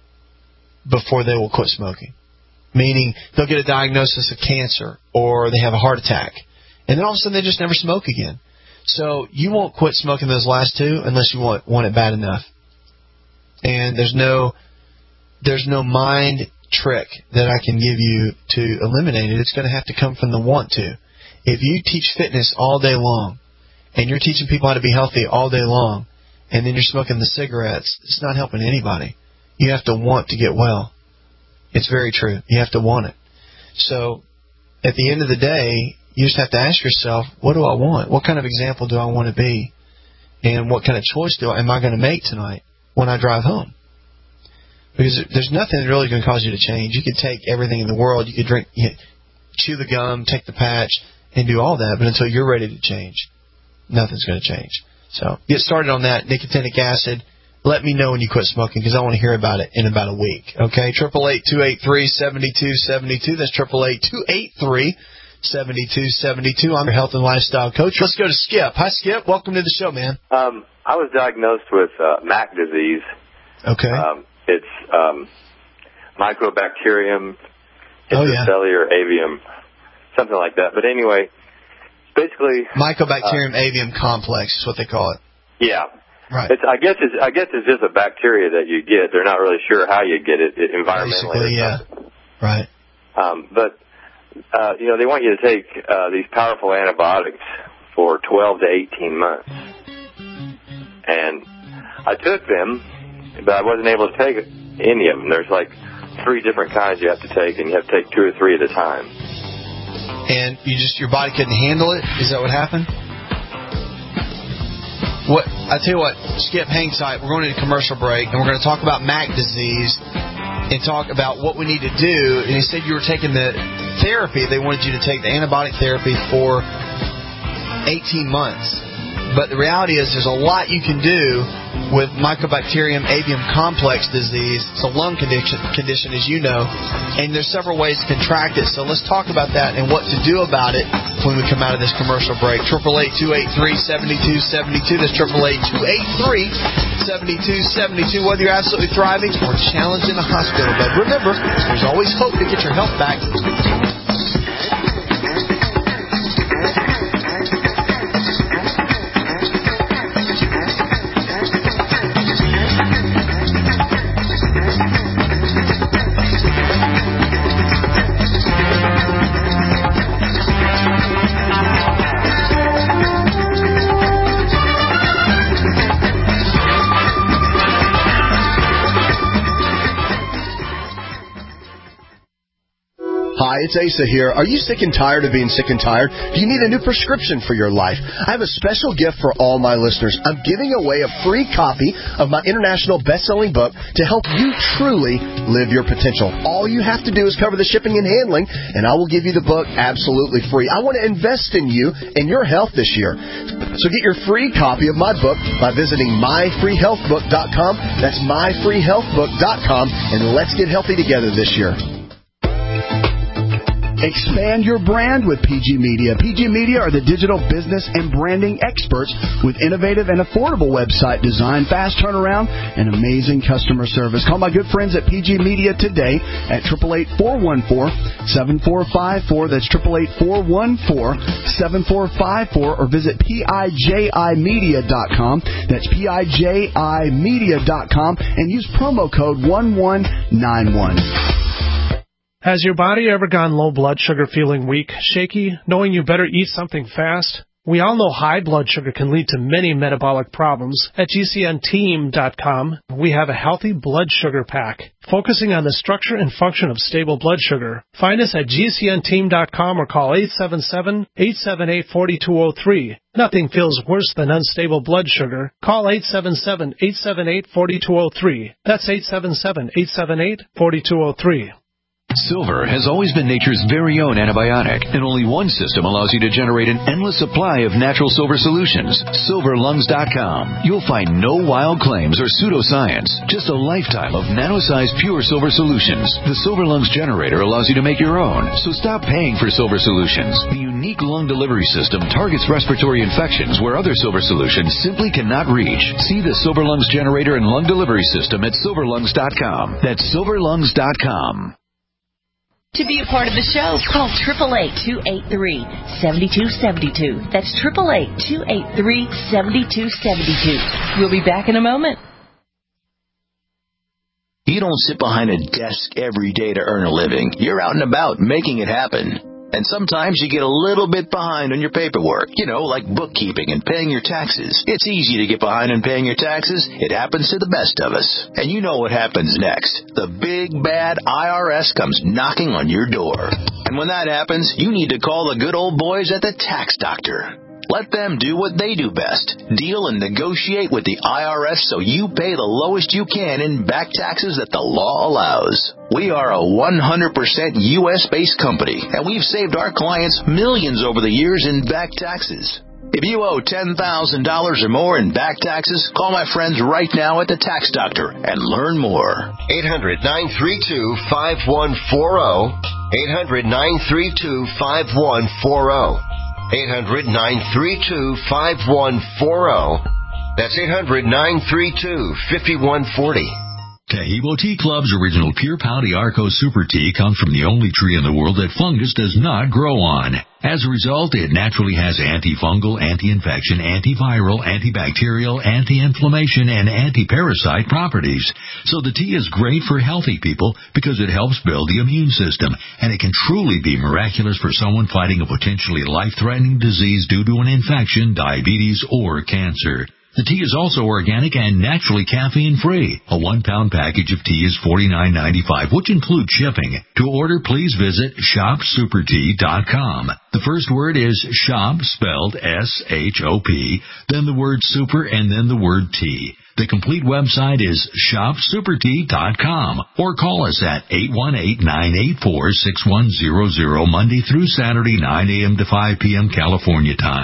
before they will quit smoking. Meaning they'll get a diagnosis of cancer or they have a heart attack. And then all of a sudden they just never smoke again. So you won't quit smoking those last two unless you want, want it bad enough. And there's no there's no mind trick that I can give you to eliminate it. It's going to have to come from the want to. If you teach fitness all day long and you're teaching people how to be healthy all day long and then you're smoking the cigarettes, it's not helping anybody. You have to want to get well. It's very true. You have to want it. So at the end of the day, you just have to ask yourself, what do I want? What kind of example do I want to be? And what kind of choice do I, am I going to make tonight when I drive home? Because there's nothing that's really going to cause you to change. You could take everything in the world. You could drink, you know, chew the gum, take the patch, and do all that. But until you're ready to change, nothing's going to change. So get started on that. Nicotinic acid. Let me know when you quit smoking because I want to hear about it in about a week. Okay? eight eight eight, two eight three, seven two seven two. That's eight eight eight, two eight three, seven two seven two. I'm your health and lifestyle coach. Let's go to Skip. Hi, Skip. Welcome to the show, man. Um, I was diagnosed with uh, M A C disease. Okay. Um, it's um, Mycobacterium oh, yeah. intracellular avium, something like that. But anyway, basically Mycobacterium uh, avium complex is what they call it. Yeah. Right. It's, I guess it's I guess it's just a bacteria that you get. They're not really sure how you get it, it environmentally. Basically, yeah. Right. Um, but uh, you know, they want you to take uh, these powerful antibiotics for twelve to eighteen months, and I took them, but I wasn't able to take any of them. There's like three different kinds you have to take, and you have to take two or three at a time. And you just your body couldn't handle it? Is that what happened? What I tell you what, Skip, hang tight. We're going to a commercial break, and we're going to talk about M A C disease and talk about what we need to do. And you said you were taking the therapy. They wanted you to take the antibiotic therapy for eighteen months. But the reality is there's a lot you can do with Mycobacterium avium complex disease. It's a lung condition, condition, as you know, and there's several ways to contract it. So let's talk about that and what to do about it when we come out of this commercial break. eight eight eight, two eight three, seven two seven two. That's eight eight eight, two eight three, seven two seven two. Whether you're absolutely thriving or challenged in the hospital bed, remember, there's always hope to get your health back. Hi, it's Asa here. Are you sick and tired of being sick and tired? Do you need a new prescription for your life? I have a special gift for all my listeners. I'm giving away a free copy of my international best-selling book to help you truly live your potential. All you have to do is cover the shipping and handling, and I will give you the book absolutely free. I want to invest in you and your health this year. So get your free copy of my book by visiting my free health book dot com. That's my free health book dot com, and let's get healthy together this year. Expand your brand with P G Media. P G Media are the digital business and branding experts with innovative and affordable website design, fast turnaround, and amazing customer service. Call my good friends at P G Media today at eight eight eight, four one four, seven four five four. That's eight eight eight, four one four, seven four five four, or visit P I J I media dot com. That's P I J I media dot com and use promo code one one nine one. Has your body ever gone low blood sugar, feeling weak, shaky, knowing you better eat something fast? We all know high blood sugar can lead to many metabolic problems. At G C N team dot com, we have a healthy blood sugar pack, focusing on the structure and function of stable blood sugar. Find us at G C N team dot com or call eight seven seven, eight seven eight, four two zero three. Nothing feels worse than unstable blood sugar. Call eight seven seven, eight seven eight, four two zero three. That's eight seven seven, eight seven eight, four two zero three. Silver has always been nature's very own antibiotic, and only one system allows you to generate an endless supply of natural silver solutions. silver lungs dot com. You'll find no wild claims or pseudoscience, just a lifetime of nano-sized pure silver solutions. The Silver Lungs generator allows you to make your own, so stop paying for silver solutions. The unique lung delivery system targets respiratory infections where other silver solutions simply cannot reach. See the Silver Lungs generator and lung delivery system at silver lungs dot com. That's silver lungs dot com. To be a part of the show, call eight eight eight, two eight three, seven two seven two. That's eight eight eight, two eight three, seven two seven two. We'll be back in a moment. You don't sit behind a desk every day to earn a living. You're out and about making it happen. And sometimes you get a little bit behind on your paperwork, you know, like bookkeeping and paying your taxes. It's easy to get behind on paying your taxes. It happens to the best of us. And you know what happens next. The big, bad I R S comes knocking on your door. And when that happens, you need to call the good old boys at the Tax Doctor. Let them do what they do best. Deal and negotiate with the I R S so you pay the lowest you can in back taxes that the law allows. We are a one hundred percent U S-based company, and we've saved our clients millions over the years in back taxes. If you owe ten thousand dollars or more in back taxes, call my friends right now at the Tax Doctor and learn more. eight hundred, nine three two, five one four zero. eight hundred, nine three two, five one four zero. eight hundred, nine three two, five one four zero. That's eight hundred, nine three two, five one four zero. Tahibo Tea Club's original Pure Pau d'Arco Super Tea comes from the only tree in the world that fungus does not grow on. As a result, it naturally has antifungal, anti-infection, antiviral, antibacterial, anti-inflammation, and anti-parasite properties. So the tea is great for healthy people because it helps build the immune system, and it can truly be miraculous for someone fighting a potentially life-threatening disease due to an infection, diabetes, or cancer. The tea is also organic and naturally caffeine-free. A one-pound package of tea is forty-nine ninety-five, which includes shipping. To order, please visit shop super tea dot com. The first word is shop, spelled S H O P, then the word super, and then the word tea. The complete website is shop super tea dot com, or call us at eight one eight, nine eight four, six one zero zero Monday through Saturday, nine a.m. to five p.m. California time.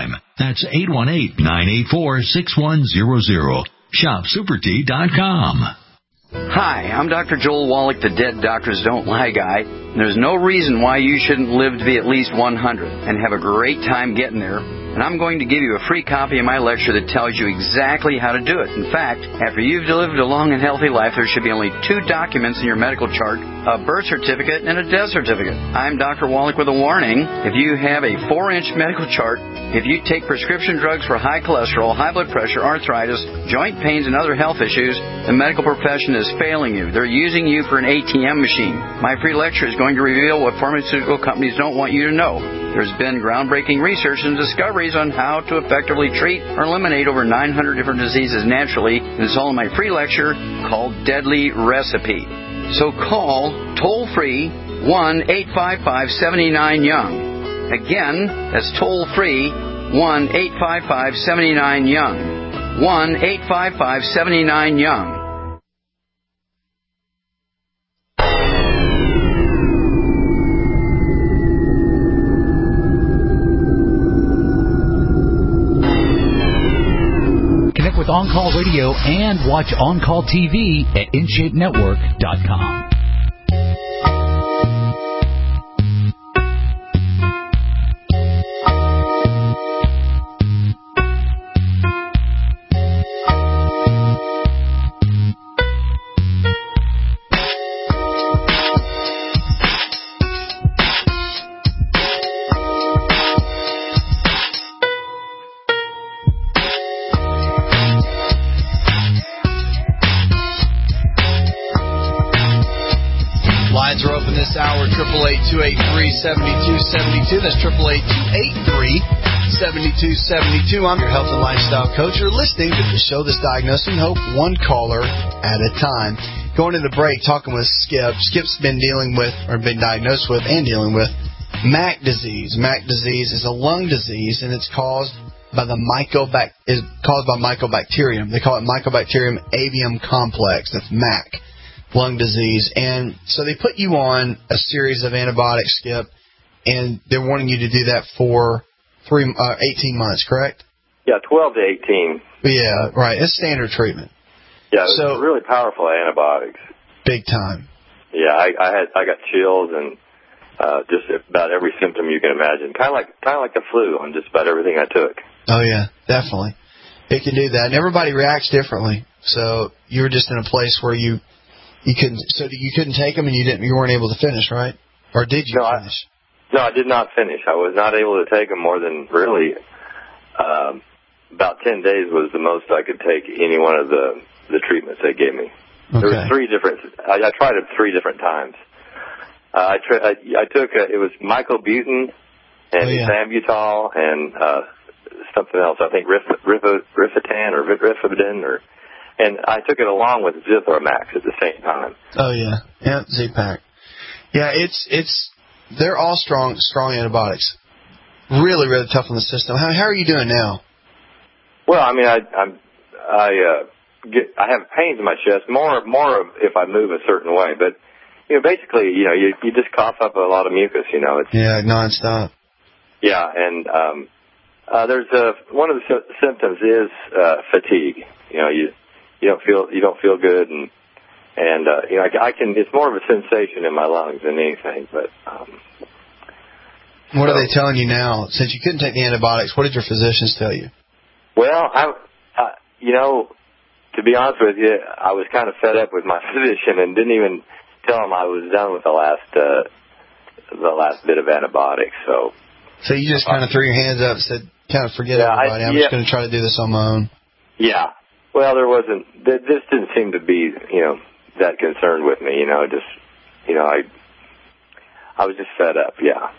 That's eight one eight, nine eight four, six one zero zero. shop super tea dot com. Hi, I'm Doctor Joel Wallach, the Dead Doctors Don't Lie guy. There's no reason why you shouldn't live to be at least one hundred and have a great time getting there. And I'm going to give you a free copy of my lecture that tells you exactly how to do it. In fact, after you've lived a long and healthy life, there should be only two documents in your medical chart, a birth certificate and a death certificate. I'm Doctor Wallach with a warning. If you have a four-inch medical chart, if you take prescription drugs for high cholesterol, high blood pressure, arthritis, joint pains, and other health issues, the medical profession is failing you. They're using you for an A T M machine. My free lecture is going to reveal what pharmaceutical companies don't want you to know. There's been groundbreaking research and discoveries on how to effectively treat or eliminate over nine hundred different diseases naturally, and it's all in my free lecture called Deadly Recipe. So call toll-free one eight five five, seven nine, young. Again, that's toll-free one eight five five, seven nine, young. one eight five five, seven nine, young. Connect with On Call Radio and watch On Call T V at in shape network dot com. two eight three, seven two seven two. That's eight eight eight, two eight three, seven two seven two. I'm your health and lifestyle coach. You're listening to the show that's diagnosing hope one caller at a time. Going to the break, talking with Skip. Skip's been dealing with, or been diagnosed with and dealing with M A C disease. M A C disease is a lung disease, and it's caused by the mycobac is caused by mycobacterium. They call it Mycobacterium avium complex. That's M A C. Lung disease. And so they put you on a series of antibiotics, Skip, and they're wanting you to do that for three, uh, eighteen months, correct? Yeah, twelve to eighteen. Yeah, right. It's standard treatment. Yeah, so really powerful antibiotics. Big time. Yeah, I, I had I got chills and uh, just about every symptom you can imagine. Kind of like kind of like the flu on just about everything I took. Oh yeah, definitely. It can do that, and everybody reacts differently. So you were just in a place where you. You couldn't, so you couldn't take them, and you didn't, you weren't able to finish, right? Or did you no, finish? I, no, I did not finish. I was not able to take them more than really um, about ten days was the most I could take any one of the the treatments they gave me. Okay. There were three different. I, I tried it three different times. Uh, I, tra- I I took a, it was mycobutin and oh, yeah. Ethambutol and uh, something else. I think Rif, Rif, Rifatan or Rifabidin or. And I took it along with Zithromax at the same time. Oh yeah, yeah, Z-Pack. Yeah, it's it's they're all strong strong antibiotics. Really, really tough on the system. How how are you doing now? Well, I mean, I I'm, I uh, get I have pains in my chest more more if I move a certain way, but you know, basically, you know, you you just cough up a lot of mucus. You know, it's yeah, nonstop. Yeah, and um, uh, there's a one of the sy- symptoms is uh, fatigue. You know, you. You don't feel you don't feel good, and and uh, you know I, I can. It's more of a sensation in my lungs than anything. But um, what so, are they telling you now? Since you couldn't take the antibiotics, what did your physicians tell you? Well, I, uh, you know, to be honest with you, I was kind of fed up with my physician and didn't even tell him I was done with the last uh, the last bit of antibiotics. So, so you just kind of threw your hands up and said, "Kind of forget yeah, everybody. I, I'm yeah. just going to try to do this on my own." Yeah. Well, there wasn't. This didn't seem to be, you know, that concerned with me. You know, just, you know, I, I was just fed up. Yeah.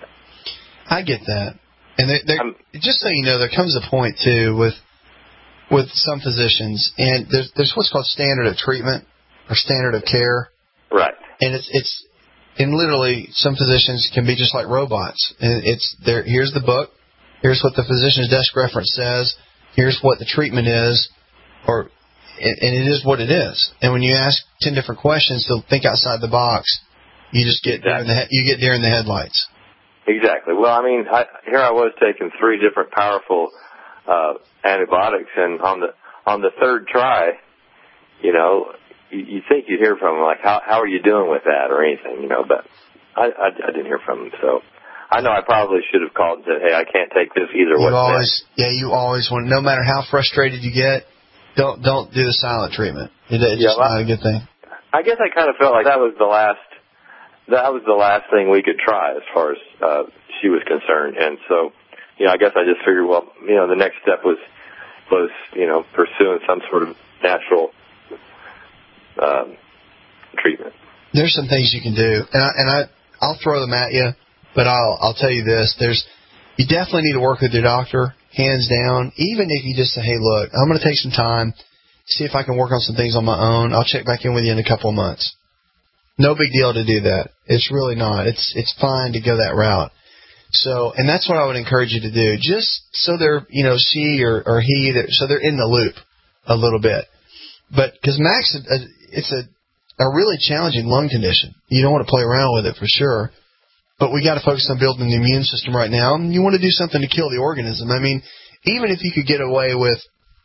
I get that, and they, just so you know, there comes a point too with, with some physicians, and there's there's what's called standard of treatment or standard of care. Right. And it's it's, and literally some physicians can be just like robots. And it's there. Here's the book. Here's what the physician's desk reference says. Here's what the treatment is. Or, and it is what it is. And when you ask ten different questions to think outside the box, you just get exactly. deer in the he- you get deer in the headlights. Exactly. Well, I mean, I, here I was taking three different powerful uh, antibiotics, and on the on the third try, you know, you, you think you'd hear from them, like, how how are you doing with that or anything, you know, but I, I, I didn't hear from them, so I know I probably should have called and said, hey, I can't take this either. You What's always, that? yeah, you always want, no matter how frustrated you get, don't don't do the silent treatment. It, it's yeah, just well, not a good thing. I guess I kind of felt like that was the last that was the last thing we could try as far as uh, she was concerned, and so, you know, I guess I just figured, well, you know, the next step was was you know pursuing some sort of natural um, treatment. There's some things you can do, and I, and I I'll throw them at you, but I'll I'll tell you this: there's you definitely need to work with your doctor, hands down. Even if you just say, hey, look, I'm going to take some time, see if I can work on some things on my own. I'll check back in with you in a couple of months. No big deal to do that. It's really not. It's it's fine to go that route. So, and that's what I would encourage you to do, just so they're, you know, she or, or he, they're, so they're in the loop a little bit. But because Max, it's a a really challenging lung condition. You don't want to play around with it for sure. But we got to focus on building the immune system right now. And you want to do something to kill the organism. I mean, even if you could get away with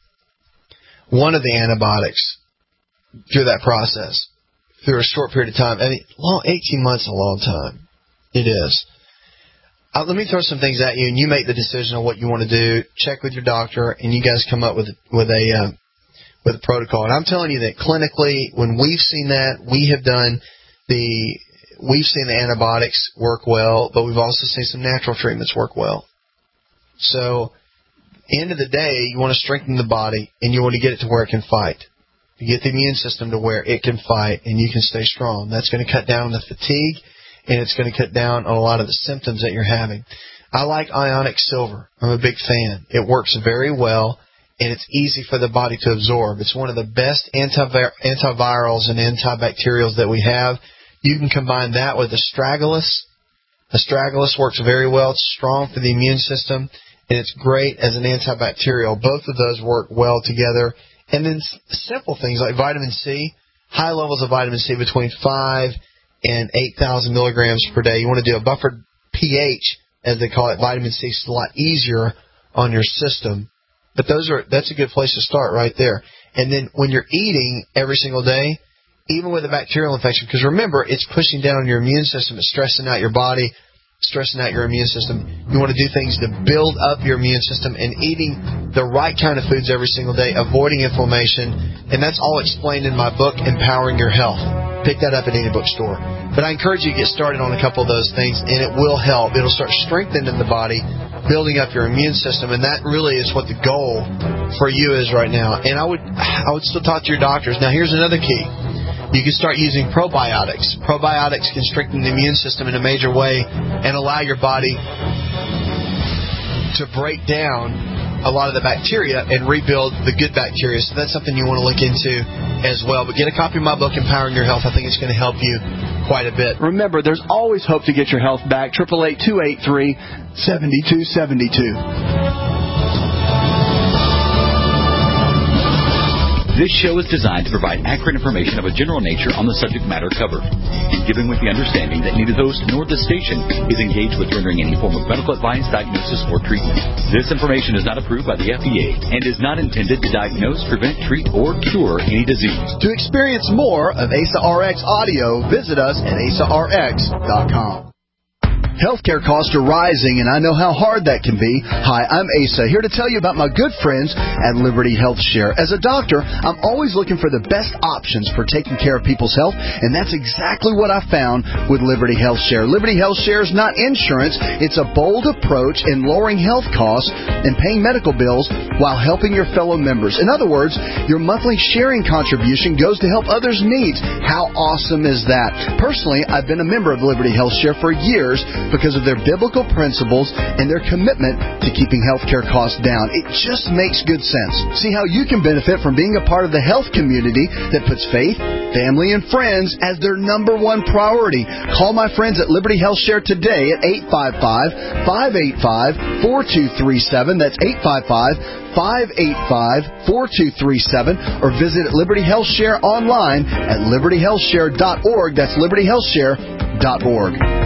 one of the antibiotics through that process, through a short period of time, I mean, long, eighteen months is a long time. It is. Uh, let me throw some things at you, and you make the decision on what you want to do. Check with your doctor, and you guys come up with with a uh, with a protocol. And I'm telling you that clinically, when we've seen that, we have done the we've seen the antibiotics work well, but we've also seen some natural treatments work well. So, end of the day, you want to strengthen the body, and you want to get it to where it can fight. You get the immune system to where it can fight and you can stay strong. That's going to cut down on the fatigue, and it's going to cut down on a lot of the symptoms that you're having. I like ionic silver. I'm a big fan. It works very well, and it's easy for the body to absorb. It's one of the best antivir- antivirals and antibacterials that we have. You can combine that with astragalus. Astragalus works very well. It's strong for the immune system, and it's great as an antibacterial. Both of those work well together. And then simple things like vitamin C, high levels of vitamin C between five and eight thousand milligrams per day. You want to do a buffered pH, as they call it. Vitamin C is a lot easier on your system. But those are that's a good place to start right there. And then when you're eating every single day, even with a bacterial infection, because remember, it's pushing down your immune system, it's stressing out your body, stressing out your immune system. You want to do things to build up your immune system, and eating the right kind of foods every single day, avoiding inflammation, and that's all explained in my book, Empowering Your Health. Pick that up at any bookstore. But I encourage you to get started on a couple of those things, and it will help. It'll start strengthening the body, building up your immune system, and that really is what the goal for you is right now. And I would, I would still talk to your doctors. Now, here's another key. You can start using probiotics. Probiotics can strengthen the immune system in a major way and allow your body to break down a lot of the bacteria and rebuild the good bacteria. So that's something you want to look into as well. But get a copy of my book, Empowering Your Health. I think it's going to help you quite a bit. Remember, there's always hope to get your health back. eight eight eight, two eight three, seven two seven two. This show is designed to provide accurate information of a general nature on the subject matter covered, in giving with the understanding that neither host nor the station is engaged with rendering any form of medical advice, diagnosis, or treatment. This information is not approved by the F D A and is not intended to diagnose, prevent, treat, or cure any disease. To experience more of A S A R X audio, visit us at A S A R X dot com. Healthcare costs are rising, and I know how hard that can be. Hi, I'm Asa, here to tell you about my good friends at Liberty Health Share. As a doctor, I'm always looking for the best options for taking care of people's health, and that's exactly what I found with Liberty Health Share. Liberty Health Share is not insurance. It's a bold approach in lowering health costs and paying medical bills while helping your fellow members. In other words, your monthly sharing contribution goes to help others' needs. How awesome is that? Personally, I've been a member of Liberty Health Share for years, because of their biblical principles and their commitment to keeping healthcare costs down. It just makes good sense. See how you can benefit from being a part of the health community that puts faith, family, and friends as their number one priority. Call my friends at Liberty Health Share today at eight five five, five eight five, four two three seven. That's eight five five, five eight five, four two three seven. Or visit Liberty Health Share online at liberty health share dot org. That's liberty health share dot org.